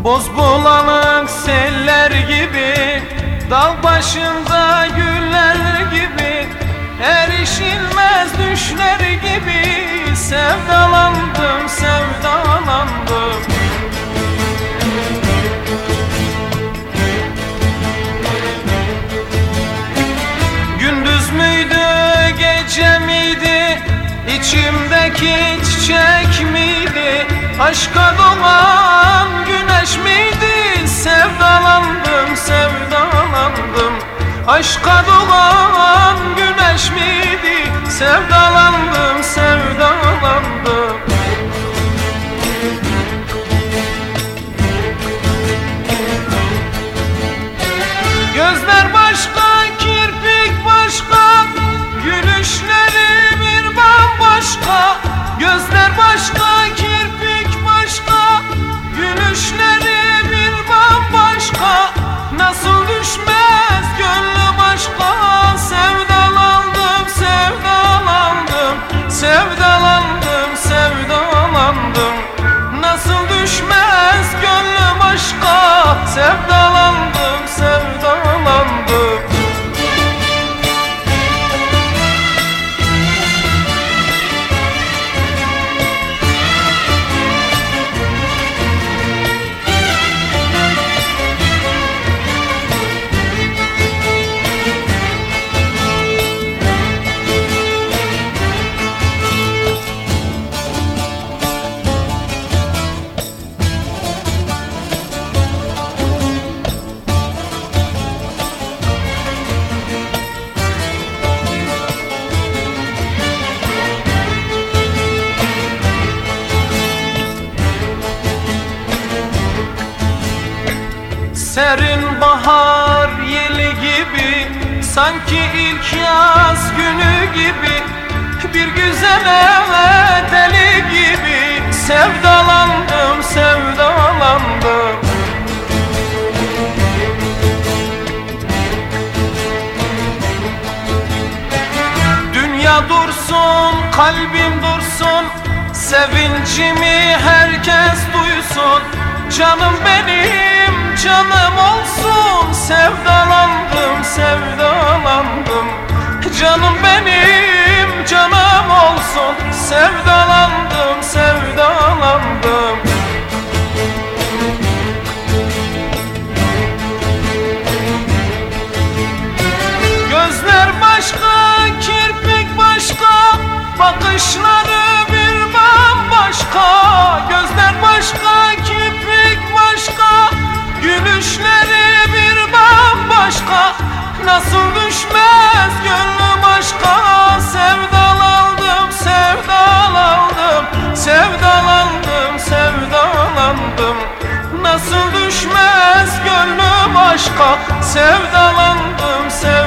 Boz bulanık seller gibi, dağ başında güller gibi, erişilmez düşler gibi sevdalandım, sevdalandım. Gündüz müydü, gece miydi, içimdeki çiçek miydi, aşka doğan güneş miydi, sevdalandım, sevdalandım. Aşka doğan güneş miydi, sevdalandım, sevdalandım. Gözler başka, kirpik başka, gülüşleri bir bambaşka. Gözler başka, kirpik başka, gülüşleri bir bambaşka. Nasıl düşmez gönlüm aşka, sevdalandım, sevdalandım. Sevdalandım, sevdalandım. Nasıl düşmez gönlüm aşka, sevdalandım, sevdalandım. Serin bahar yeli gibi, sanki ilk yaz günü gibi, bir güzele deli gibi sevdalandım, sevdalandım. Dünya dursun, kalbim dursun, sevincimi herkes duysun. Canım benim, canım olsun, sevdalandım, sevdalandım. Canım benim, canım olsun, sevdalandım, sevdalandım. Gözler başka, kirpik başka, bakışları bir bambaşka. Gözler başka, kirpik başka, gülüşleri bir bambaşka. Nasıl düşmez gönlüm aşka, sevdalandım, sevdalandım. Sevdalandım, sevdalandım. Nasıl düşmez gönlüm aşka, sevdalandım, sevdalandım.